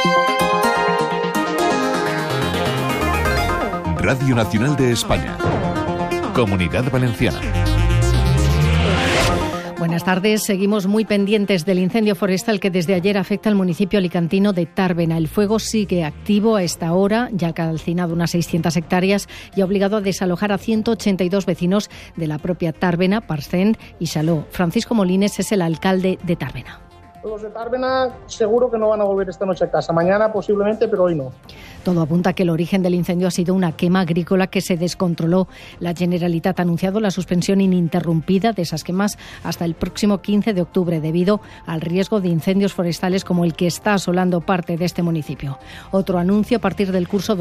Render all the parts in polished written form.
Radio Nacional de España. Comunidad Valenciana. Buenas tardes. Seguimos muy pendientes del incendio forestal que desde ayer afecta al municipio alicantino de Tàrbena. El fuego sigue activo a esta hora, ya ha calcinado unas 600 hectáreas y ha obligado a desalojar a 182 vecinos de la propia Tàrbena, Parcent y Xaló. Francisco Molines es el alcalde de Tàrbena. Los de Tàrbena seguro que no van a volver esta noche a casa. Mañana posiblemente, pero hoy no. Todo apunta a que el origen del incendio ha sido una quema agrícola que se descontroló. La Generalitat ha anunciado la suspensión ininterrumpida de esas quemas hasta el próximo 15 de octubre debido al riesgo de incendios forestales como el que está asolando parte de este municipio. Otro anuncio: a partir del curso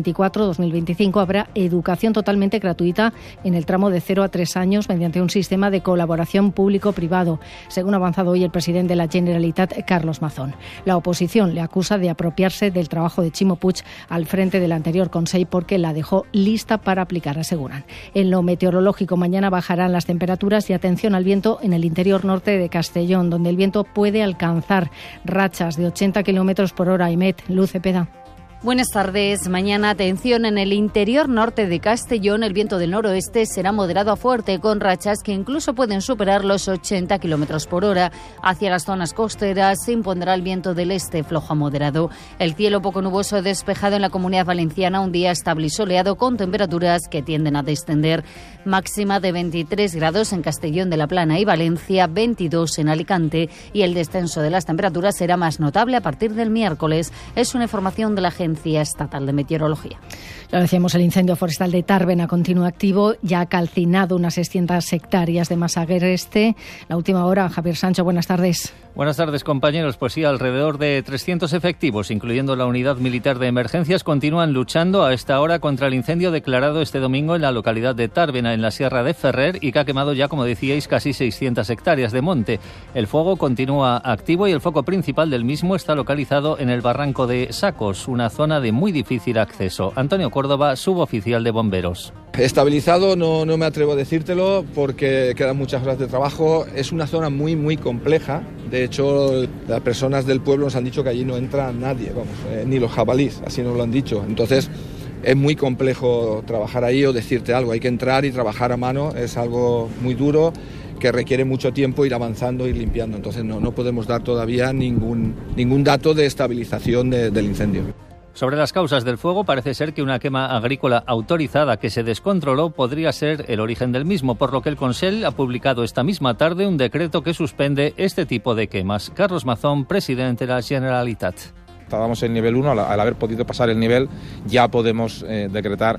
2024-2025 habrá educación totalmente gratuita en el tramo de 0 a 3 años mediante un sistema de colaboración público-privado, según ha avanzado hoy el presidente de la Generalitat, Carlos Mazón. La oposición le acusa de apropiarse del trabajo de Ximo Puig al frente del anterior Consell porque la dejó lista para aplicar, aseguran. En lo meteorológico, mañana bajarán las temperaturas y atención al viento en el interior norte de Castellón, donde el viento puede alcanzar rachas de 80 km por hora. Imet, Luz Cepeda. Buenas tardes. Mañana, atención, en el interior norte de Castellón, el viento del noroeste será moderado a fuerte, con rachas que incluso pueden superar los 80 km por hora. Hacia las zonas costeras se impondrá el viento del este, flojo a moderado. El cielo poco nuboso despejado en la Comunidad Valenciana, un día estable y soleado con temperaturas que tienden a descender. Máxima de 23 grados en Castellón de la Plana y Valencia, 22 en Alicante, y el descenso de las temperaturas será más notable a partir del miércoles. Es una información de la Agencia Estatal de Meteorología. Lo decíamos, el incendio forestal de Tàrbena continúa activo, ya ha calcinado unas 600 hectáreas de masa agreste. La última hora, Javier Sancho, buenas tardes. Buenas tardes, compañeros. Pues sí, alrededor de 300 efectivos, incluyendo la unidad militar de emergencias, continúan luchando a esta hora contra el incendio declarado este domingo en la localidad de Tàrbena, en la Sierra de Ferrer, y que ha quemado ya, como decíais, casi 600 hectáreas de monte. El fuego continúa activo y el foco principal del mismo está localizado en el barranco de Sacos, una zona de muy difícil acceso. Antonio Córdoba, suboficial de bomberos. Estabilizado no me atrevo a decírtelo porque quedan muchas horas de trabajo. Es una zona muy compleja. De hecho, las personas del pueblo nos han dicho que allí no entra nadie, ni los jabalíes, así nos lo han dicho. Entonces, es muy complejo trabajar ahí o decirte algo. Hay que entrar y trabajar a mano, es algo muy duro que requiere mucho tiempo ir avanzando, ir limpiando. Entonces, no podemos dar todavía ningún dato de estabilización del incendio. Sobre las causas del fuego, parece ser que una quema agrícola autorizada que se descontroló podría ser el origen del mismo, por lo que el Consell ha publicado esta misma tarde un decreto que suspende este tipo de quemas. Carlos Mazón, presidente de la Generalitat. Estábamos en nivel 1, al haber podido pasar el nivel ya podemos decretar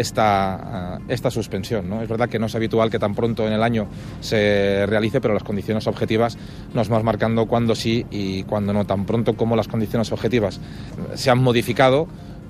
esta suspensión, ¿no? Es verdad que no es habitual que tan pronto en el año se realice, pero las condiciones objetivas nos van marcando cuándo sí y cuándo no. Tan pronto como las condiciones objetivas se han modificado,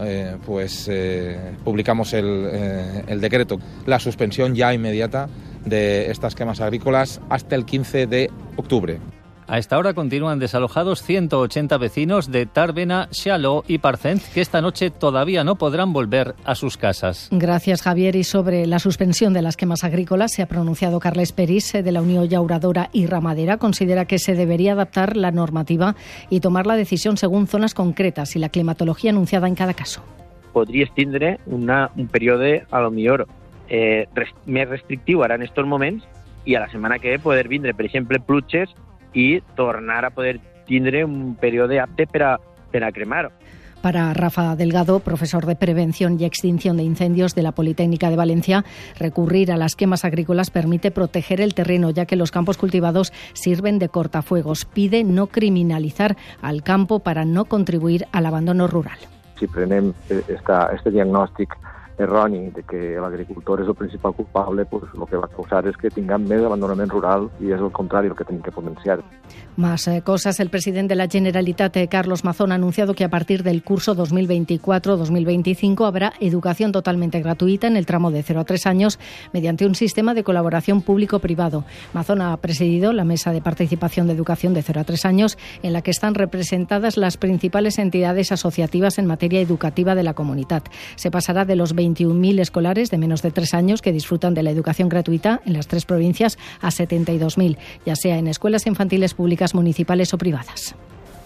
publicamos el decreto. La suspensión ya inmediata de estas quemas agrícolas hasta el 15 de octubre. A esta hora continúan desalojados 180 vecinos de Tàrbena, Xaló y Parcent, que esta noche todavía no podrán volver a sus casas. Gracias, Javier. Y sobre la suspensión de las quemas agrícolas se ha pronunciado Carles Peris, de la Unió Llauradora y Ramadera. Considera que se debería adaptar la normativa y tomar la decisión según zonas concretas y la climatología anunciada en cada caso. Podries tindre un període, a lo millor, més restrictiu ara en estos moments i a la setmana que ve poder vindre, per exemple, pluges y tornar a poder tindre un període apte per a cremar. Para Rafa Delgado, profesor de Prevención y Extinción de Incendios de la Politécnica de Valencia, recurrir a las quemas agrícolas permite proteger el terreno, ya que los campos cultivados sirven de cortafuegos. Pide no criminalizar al campo para no contribuir al abandono rural. Si prenem este diagnòstic erroni de que l'agricultor és el principal culpable, pues lo que va causar es que tinguem més abandonament rural y es el contrario el que tenim que potenciar. Más cosas. El presidente de la Generalitat, Carlos Mazón, ha anunciado que a partir del curso 2024-2025 habrá educación totalmente gratuita en el tramo de 0 a 3 años mediante un sistema de colaboración público-privado. Mazón ha presidido la mesa de participación de educación de 0 a 3 años en la que están representadas las principales entidades asociativas en materia educativa de la comunidad. Se pasará de los 21.000 escolares de menos de 3 años que disfrutan de la educación gratuita en las 3 provincias a 72.000, ya sea en escuelas infantiles públicas, municipales o privadas.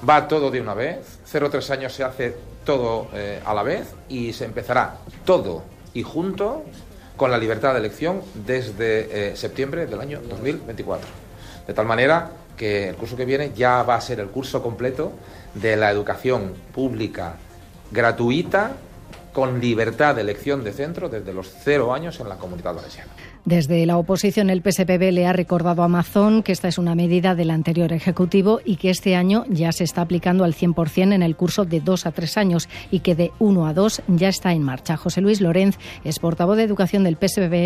va todo de una vez, 0-3 años se hace todo a la vez y se empezará todo y junto con la libertad de elección desde septiembre del año 2024. De tal manera que el curso que viene ya va a ser el curso completo de la educación pública gratuita con libertad de elección de centro desde los 0 años en la Comunidad Valenciana. Desde la oposición, el PSPB le ha recordado a Mazón que esta es una medida del anterior Ejecutivo y que este año ya se está aplicando al 100% en el curso de 2 a 3 años y que de 1 a 2 ya está en marcha. José Luis Lorenz es portavoz de Educación del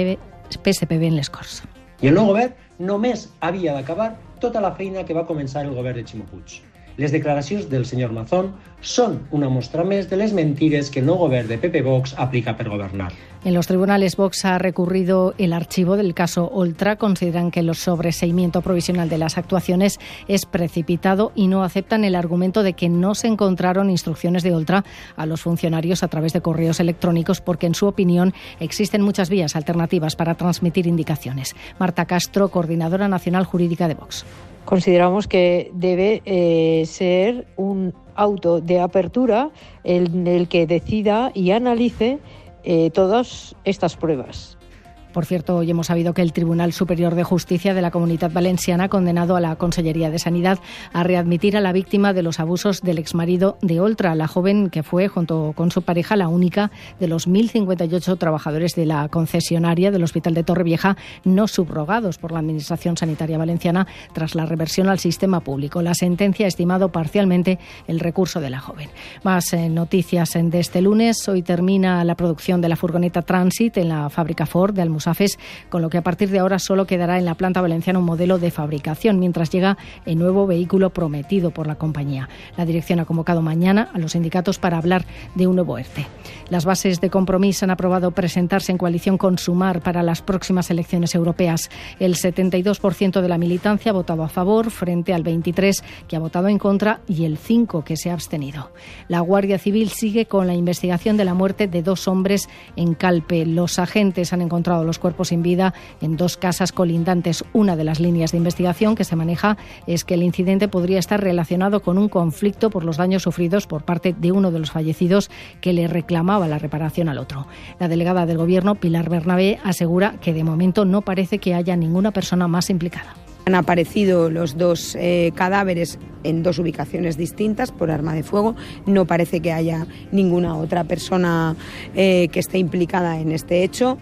PSPB en les Corts. I el nou govern només havia d'acabar tota la feina que va començar el govern de Ximo Puig. Les declaracions del senyor Mazón són una mostra més de les mentires que el nou govern de PP-Vox aplica per governar. En los tribunales, Vox ha recurrido el archivo del caso Oltra. Consideran que el sobreseimiento provisional de las actuaciones es precipitado y no aceptan el argumento de que no se encontraron instrucciones de Oltra a los funcionarios a través de correos electrónicos porque, en su opinión, existen muchas vías alternativas para transmitir indicaciones. Marta Castro, coordinadora nacional jurídica de Vox. Consideramos que debe ser un auto de apertura en el que decida y analice todas estas pruebas. Por cierto, hoy hemos sabido que el Tribunal Superior de Justicia de la Comunitat Valenciana ha condenado a la Consellería de Sanidad a readmitir a la víctima de los abusos del exmarido de Oltra, la joven que fue, junto con su pareja, la única de los 1.058 trabajadores de la concesionaria del Hospital de Torrevieja no subrogados por la Administración Sanitaria Valenciana tras la reversión al sistema público. La sentencia ha estimado parcialmente el recurso de la joven. Más noticias de este lunes. Hoy termina la producción de la furgoneta Transit en la fábrica Ford de Almusafes, con lo que a partir de ahora solo quedará en la planta valenciana un modelo de fabricación, mientras llega el nuevo vehículo prometido por la compañía. La dirección ha convocado mañana a los sindicatos para hablar de un nuevo ERTE. Las bases de Compromís han aprobado presentarse en coalición con Sumar para las próximas elecciones europeas. El 72% de la militancia ha votado a favor, frente al 23% que ha votado en contra y el 5% que se ha abstenido. La Guardia Civil sigue con la investigación de la muerte de 2 hombres en Calpe. Los agentes han encontrado los cuerpos sin vida en 2 casas colindantes. Una de las líneas de investigación que se maneja es que el incidente podría estar relacionado con un conflicto por los daños sufridos por parte de uno de los fallecidos, que le reclamaba la reparación al otro. La delegada del Gobierno, Pilar Bernabé, asegura que de momento no parece que haya ninguna persona más implicada. Han aparecido los 2 cadáveres en 2 ubicaciones distintas por arma de fuego. No parece que haya ninguna otra persona que esté implicada en este hecho.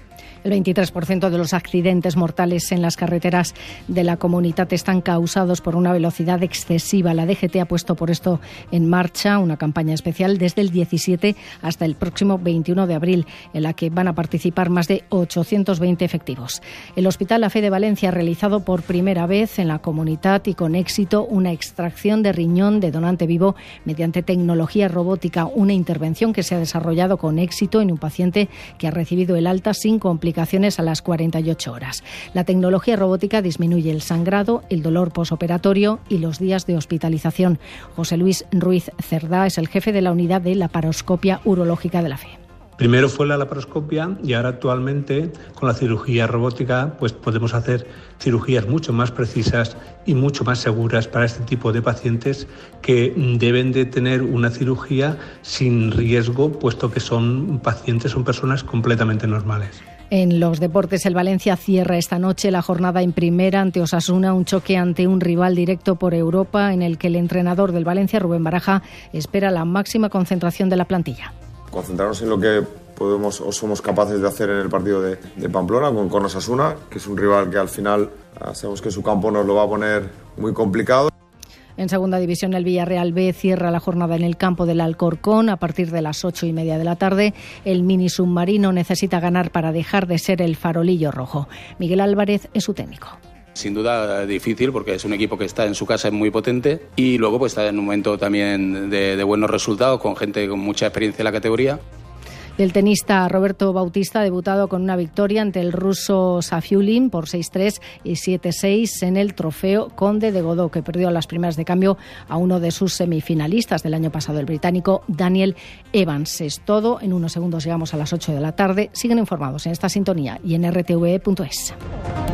El 23% de los accidentes mortales en las carreteras de la comunidad están causados por una velocidad excesiva. La DGT ha puesto por esto en marcha una campaña especial desde el 17 hasta el próximo 21 de abril, en la que van a participar más de 820 efectivos. El Hospital La Fe de Valencia ha realizado por primera vez en la comunidad y con éxito una extracción de riñón de donante vivo mediante tecnología robótica, una intervención que se ha desarrollado con éxito en un paciente que ha recibido el alta sin complicaciones a las 48 horas. La tecnología robótica disminuye el sangrado, el dolor posoperatorio y los días de hospitalización. José Luis Ruiz Cerdá es el jefe de la unidad de laparoscopia urológica de La Fe. Primero fue la laparoscopia y ahora actualmente con la cirugía robótica pues podemos hacer cirugías mucho más precisas y mucho más seguras para este tipo de pacientes que deben de tener una cirugía sin riesgo, puesto que son personas completamente normales. En los deportes, el Valencia cierra esta noche la jornada en primera ante Osasuna, un choque ante un rival directo por Europa en el que el entrenador del Valencia, Rubén Baraja, espera la máxima concentración de la plantilla. Concentrarnos en lo que podemos o somos capaces de hacer en el partido de Pamplona con Osasuna, que es un rival que al final sabemos que su campo nos lo va a poner muy complicado. En segunda división, el Villarreal B cierra la jornada en el campo del Alcorcón a partir de las 8:30 de la tarde. El mini submarino necesita ganar para dejar de ser el farolillo rojo. Miguel Álvarez es su técnico. Sin duda difícil porque es un equipo que está en su casa, es muy potente y luego pues está en un momento también de buenos resultados con gente con mucha experiencia en la categoría. El tenista Roberto Bautista ha debutado con una victoria ante el ruso Safiulin por 6-3 y 7-6 en el Trofeo Conde de Godó, que perdió las primeras de cambio a uno de sus semifinalistas del año pasado, el británico Daniel Evans. Es todo. En unos segundos llegamos a las 8 de la tarde. Siguen informados en esta sintonía y en rtve.es.